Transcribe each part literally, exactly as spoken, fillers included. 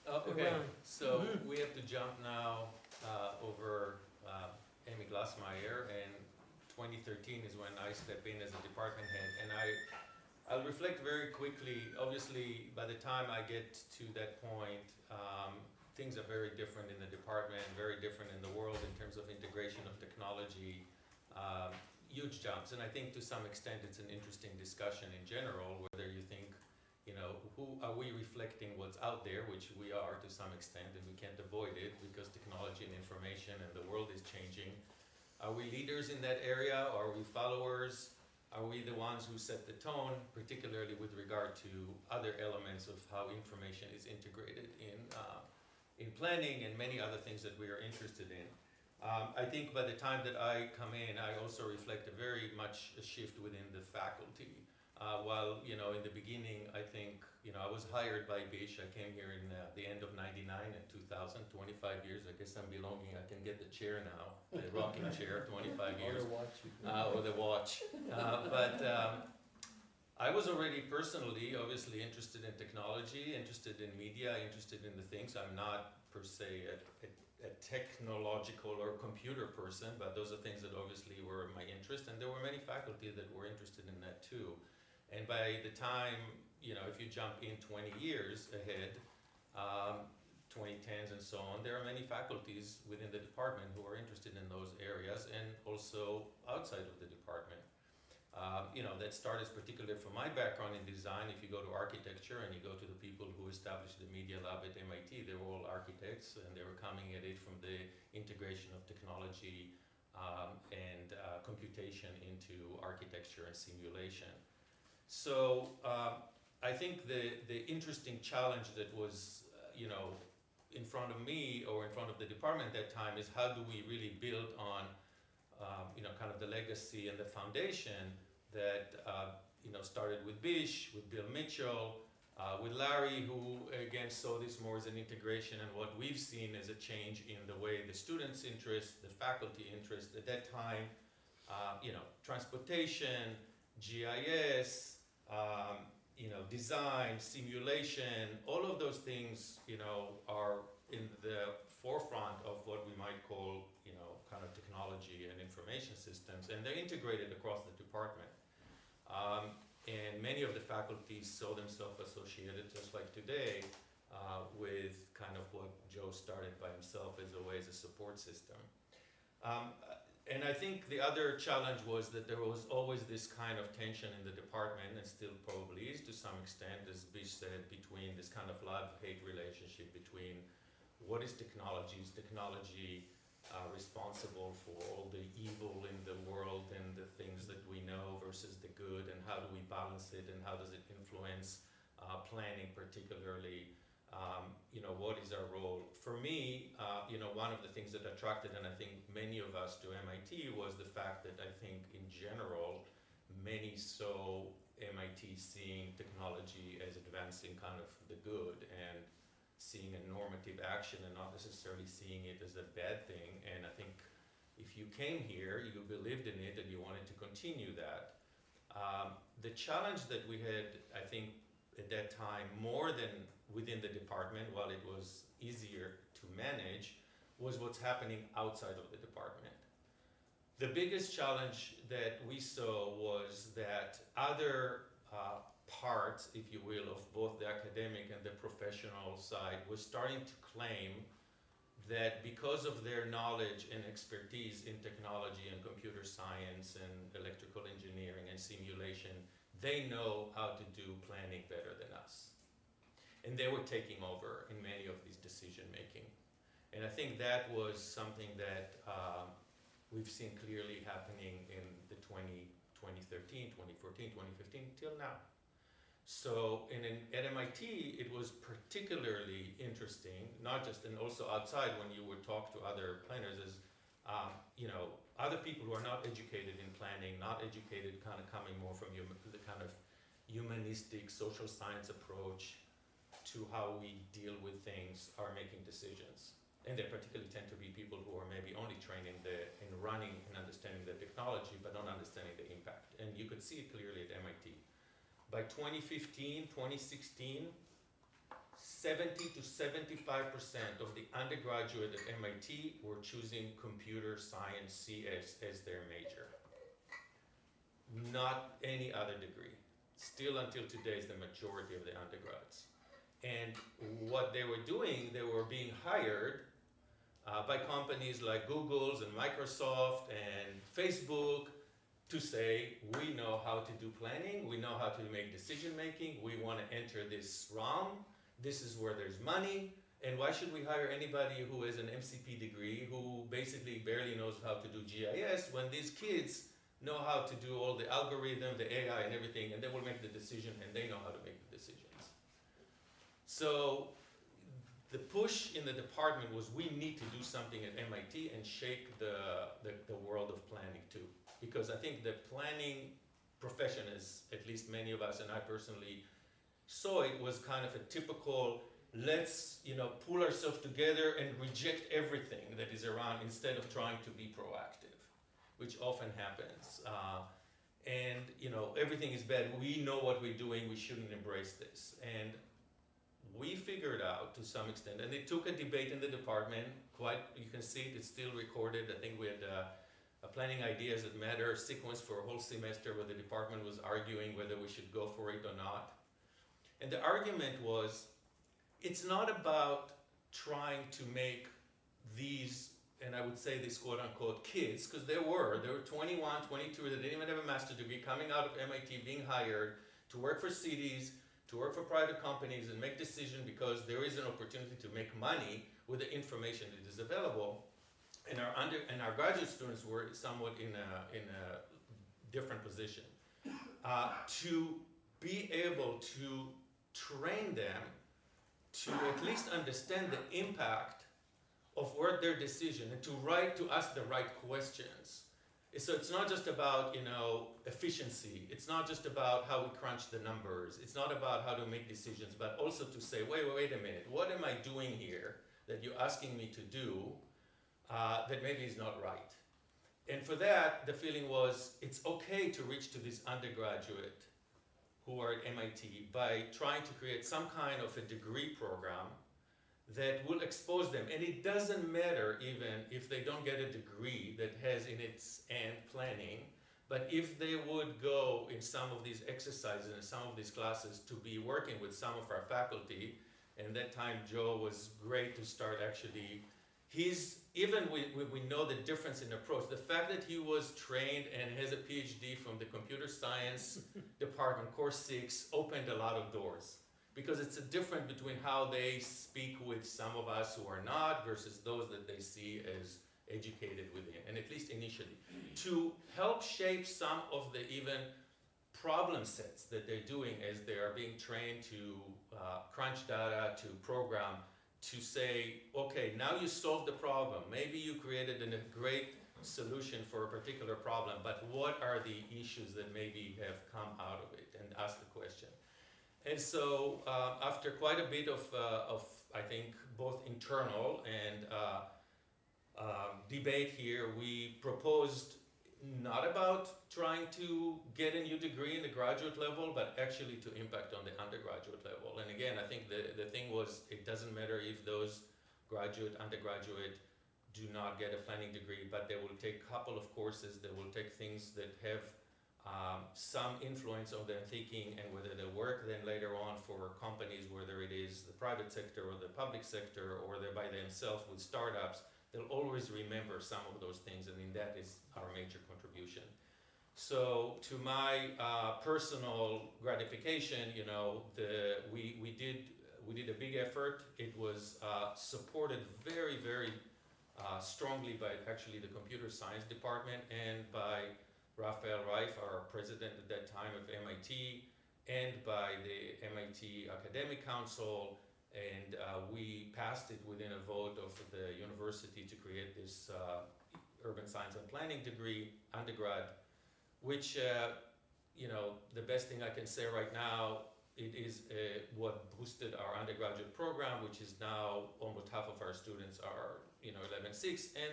Oh, okay, around. so Mhm. we have to jump now uh, over uh, Amy Glassmeyer, and twenty thirteen is when I step in as a department head, and I, I'll reflect very quickly. Obviously, by the time I get to that point, um, things are very different in the department, very different in the world in terms of integration of technology, um, huge jumps. And I think to some extent it's an interesting discussion in general, whether you think, you know, who are we reflecting what's out there, which we are to some extent, and we can't avoid it because technology and information and the world is changing. Are we leaders in that area? Are we followers? Are we the ones who set the tone, particularly with regard to other elements of how information is integrated in, uh, in planning and many other things that we are interested in? Um, I think by the time that I come in, I also reflect a very much a shift within the faculty. Uh, while, you know, in the beginning, I think, you know, I was hired by Bish. I came here in uh, the end of ninety-nine and two thousand, twenty-five years. I guess I'm belonging. I can get the chair now, the rocking chair, twenty-five years. Or watch you. Uh, or the watch. Uh, but um, I was already personally, obviously, interested in technology, interested in media, interested in the things. I'm not per se a, a, a technological or computer person, but those are things that obviously were my interest, and there were many faculty that were interested in that too. And by the time, you know, if you jump in twenty years ahead, um, twenty tens and so on, there are many faculties within the department who are interested in those areas and also outside of the department. Um, you know, that started particularly from my background in design. If you go to architecture and you go to the people who established the Media Lab at M I T, they were all architects, and they were coming at it from the integration of technology um, and uh, computation into architecture and simulation. So um, I think the, the interesting challenge that was, uh, you know, in front of me or in front of the department at that time is how do we really build on, um, you know, kind of the legacy and the foundation that, uh, you know, started with Bish, with Bill Mitchell, uh, with Larry, who again saw this more as an integration, and what we've seen as a change in the way the students' interest, the faculty interest at that time, uh, you know, transportation, G I S, um, you know, design, simulation, all of those things, you know, are in the forefront of what we might call, you know, kind of technology and information systems, and they're integrated across the department. Um, and many of the faculties saw themselves associated, just like today, uh, with kind of what Joe started by himself as a way as a support system. Um, And I think the other challenge was that there was always this kind of tension in the department, and still probably is to some extent, as Bish said, between this kind of love-hate relationship between what is technology, is technology uh, responsible for all the evil in the world and the things that we know versus the good, and how do we balance it, and how does it influence uh, planning particularly. Um, you know, what is our role? For me, uh, you know, one of the things that attracted, and I think many of us to M I T, was the fact that I think in general, many saw M I T seeing technology as advancing kind of the good and seeing a normative action and not necessarily seeing it as a bad thing. And I think if you came here, you believed in it and you wanted to continue that. Um, the challenge that we had, I think, at that time, more than within the department, while it was easier to manage, was what's happening outside of the department. The biggest challenge that we saw was that other uh, parts, if you will, of both the academic and the professional side was starting to claim that because of their knowledge and expertise in technology and computer science and electrical engineering and simulation, they know how to do planning better than us. And they were taking over in many of these decision making. And I think that was something that um, we've seen clearly happening in the twenty, twenty thirteen, twenty fourteen, twenty fifteen, till now. So in, in, at M I T, it was particularly interesting, not just, and also outside when you would talk to other planners, is, um, you know, other people who are not educated in planning, not educated, kind of coming more from hum, the kind of humanistic social science approach to how we deal with things, are making decisions. And they particularly tend to be people who are maybe only trained in, the, in running and understanding the technology, but not understanding the impact. And you could see it clearly at M I T. By twenty fifteen, twenty sixteen, seventy to seventy-five percent of the undergraduate at M I T were choosing computer science C S as their major. Not any other degree. Still until today is the majority of the undergrads. And what they were doing, they were being hired uh, by companies like Google's and Microsoft and Facebook to say, we know how to do planning, we know how to make decision making, we want to enter this realm, this is where there's money, and why should we hire anybody who has an M C P degree who basically barely knows how to do G I S when these kids know how to do all the algorithm, the A I and everything, and they will make the decision and they know how to make the decisions. So the push in the department was we need to do something at M I T and shake the, the, the world of planning too. Because I think the planning profession, as at least many of us and I personally saw it, was kind of a typical, let's you know pull ourselves together and reject everything that is around instead of trying to be proactive, which often happens. Uh, and you know everything is bad. We know what we're doing. We shouldn't embrace this. And we figured out to some extent, and it took a debate in the department. Quite, you can see it. It's still recorded. I think we had. Uh, A planning ideas that matter sequence for a whole semester where the department was arguing whether we should go for it or not. And the argument was, it's not about trying to make these, and I would say these quote unquote kids, because there were, there were twenty-one, twenty-two that didn't even have a master's degree coming out of M I T being hired to work for cities, to work for private companies and make decisions because there is an opportunity to make money with the information that is available. And our under and our graduate students were somewhat in a in a different position. Uh, to be able to train them to at least understand the impact of what their decision and to write to ask the right questions. So it's not just about you know efficiency. It's not just about how we crunch the numbers. It's not about how to make decisions, but also to say, wait, wait, wait a minute. What am I doing here that you're asking me to do? Uh, that maybe is not right. And for that, the feeling was it's okay to reach to this undergraduate who are at M I T by trying to create some kind of a degree program that will expose them. And it doesn't matter even if they don't get a degree that has in its end planning, but if they would go in some of these exercises and some of these classes to be working with some of our faculty, and that time Joe was great to start actually. He's, even we, we, we know the difference in approach. The fact that he was trained and has a PhD from the computer science department, course six, opened a lot of doors. Because it's a difference between how they speak with some of us who are not versus those that they see as educated within, and at least initially. To help shape some of the even problem sets that they're doing as they are being trained to uh, crunch data, to program, to say, okay, now you solved the problem. Maybe you created a great solution for a particular problem, but what are the issues that maybe have come out of it? And ask the question. And so uh, after quite a bit of, uh, of, I think, both internal and uh, um, debate here, we proposed not about trying to get a new degree in the graduate level, but actually to impact on the undergraduate level. And again, I think the, the thing was, it doesn't matter if those graduate, undergraduate do not get a planning degree, but they will take a couple of courses, they will take things that have um, some influence on their thinking and whether they work then later on for companies, whether it is the private sector or the public sector, or they're by themselves with startups, they'll always remember some of those things, and in that is our major contribution. So to my uh, personal gratification, you know, the, we, we, did, we did a big effort. It was uh, supported very, very uh, strongly by actually the computer science department and by Raphael Reif, our president at that time of M I T, and by the M I T Academic Council. And uh, we passed it within a vote of the university to create this uh, urban science and planning degree, undergrad, which, uh, you know, the best thing I can say right now, it is uh, what boosted our undergraduate program, which is now almost half of our students are, you know, eleven six. And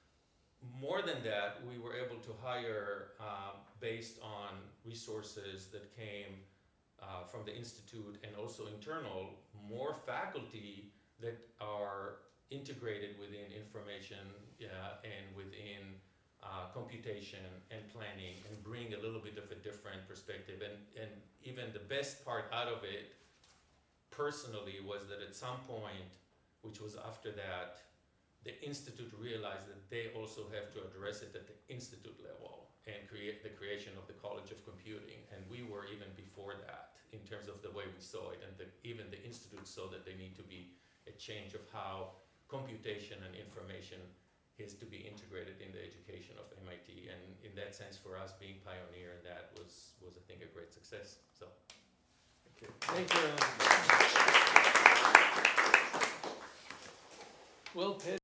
more than that, we were able to hire, um, based on resources that came uh, from the Institute and also internal, more faculty that are integrated within information uh, and within uh, computation and planning and bring a little bit of a different perspective. And, and even the best part out of it, personally, was that at some point, which was after that, the Institute realized that they also have to address it at the Institute level and create the creation of the College of Computing. And we were even before that in terms of the way we saw it. And the, even the Institute saw that there need to be a change of how computation and information is to be integrated in the education of M I T. And in that sense, for us, being pioneer in that was, was I think, a great success. So, thank you. Thank you. Well, Ted.